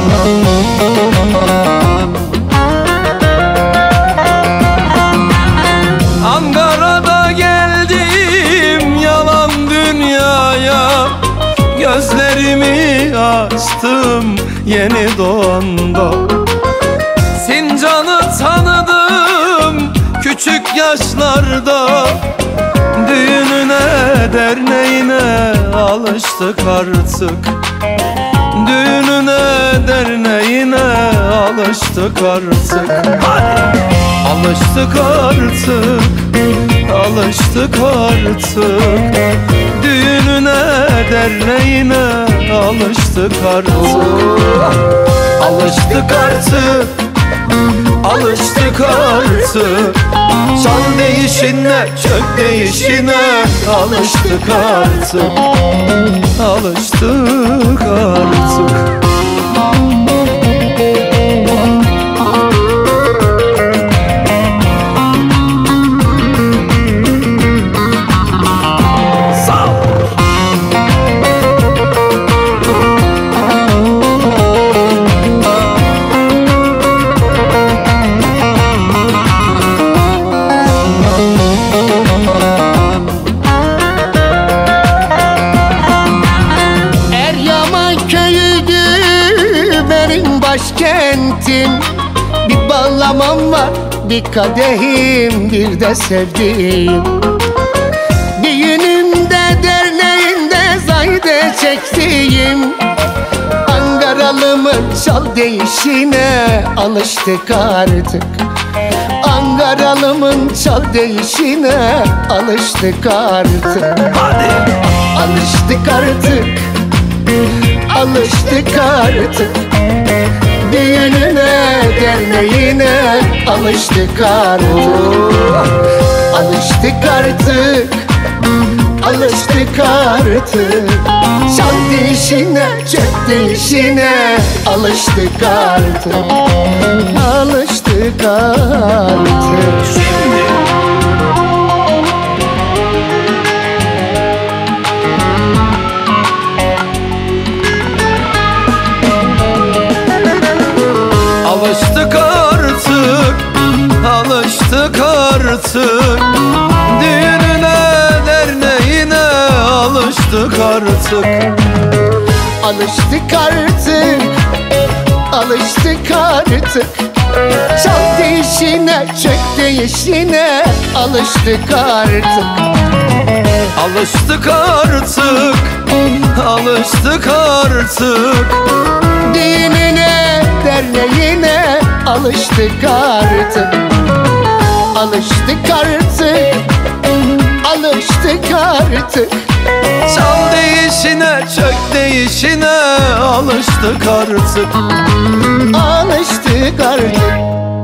Ankara'da geldim yalan dünyaya, gözlerimi açtım yeni doğanda. Sincan'ı tanıdım küçük yaşlarda, düğününe derneğine alıştık artık. Düğününe derneğine alıştık artık. Alıştık artık, alıştık artık. Düğününe derneğine alıştık artık. Alıştık artık, alıştık artık. Çal değişine, çök değişine alıştık artık. Alıştık artık. Başkentim, bir bağlamam var, bir kadehim, bir de sevdiğim. Düğünümde derneğinde zayde çektiğim. Ankaralımın çal değişine alıştık artık. Ankaralımın çal değişine alıştık artık. Alıştık artık, alıştık artık. Düğününe derneğine alıştık artık. Alıştık artık, alıştık artık. Çal değişine, çök değişine alıştık artık. Alıştık artık. Alıştık artık, alıştık artık. Düğününe derneğine alıştık artık. Alıştık artık, alıştık artık. Çal değişine, çök değişine alıştık artık. Alıştık artık, alıştık artık. Düğününe derneğine alıştık artık. Alıştık artık, alıştık artık. Çal değişine, çök değişine alıştık artık. Alıştık artık.